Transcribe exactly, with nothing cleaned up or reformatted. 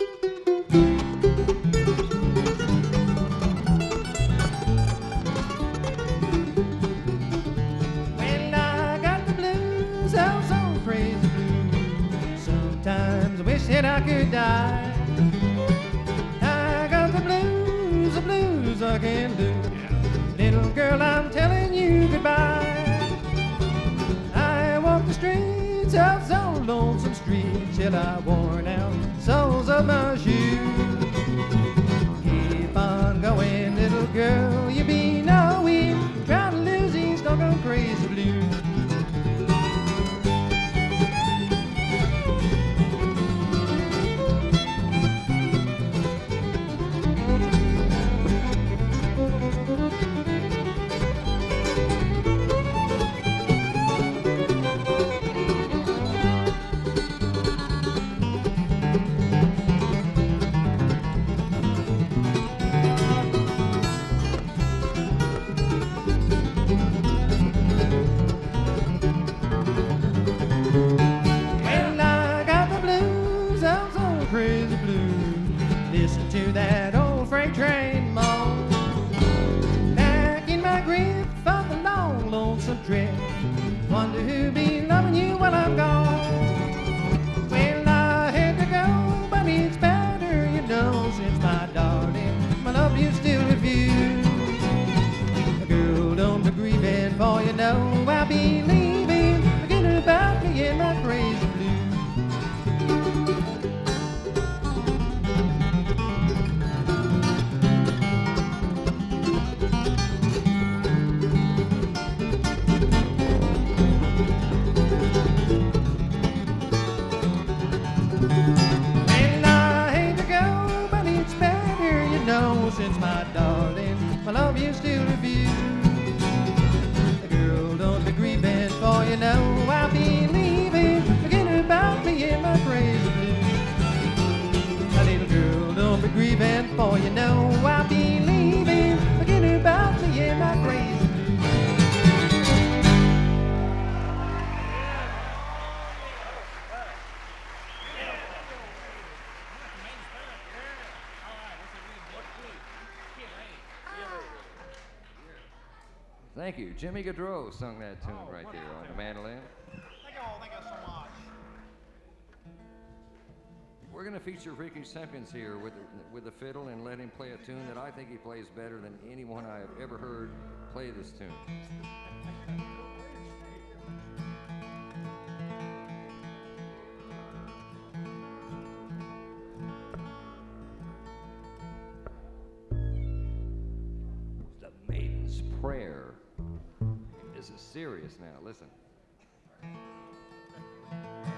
Well, I got the blues, oh so crazy blues. Sometimes I wish that I could die. I got the blues, the blues I can do. Little girl, I'm telling you goodbye. I walk the streets of so lonesome streets till I worn out soles of my shoes. Keep on going, little girl, you be knowing. Try to lose these doggone crazy blues. Well, I got the blues, I'm so crazy blues. Listen to that old freight train moan. Back in my grip for the long, lonesome trip. Wonder who be loving you while I'm gone. Well, I had to go, but it's better, you know, since my darling, my love you still refuse. Girl, don't be grieving, for you know I'll be leaving. Forget about me and my crazy blues. Well, I hate to go, but it's better, you know, since my darling, my love you still refuse. Girl, don't be grieving, for you know I'll be leaving. Forget about me and my crazy blues. My little girl, don't be grieving, for you know I'll be leaving. Forget about me and my crazy blues. Thank you. Jimmy Gaudreau sung that tune right there on the mandolin. Thank you all. Thank you so much. We're going to feature Ricky Simpkins here with the, with the fiddle and let him play a tune that I think he plays better than anyone I have ever heard play this tune. The Maiden's Prayer. This is serious now. Listen.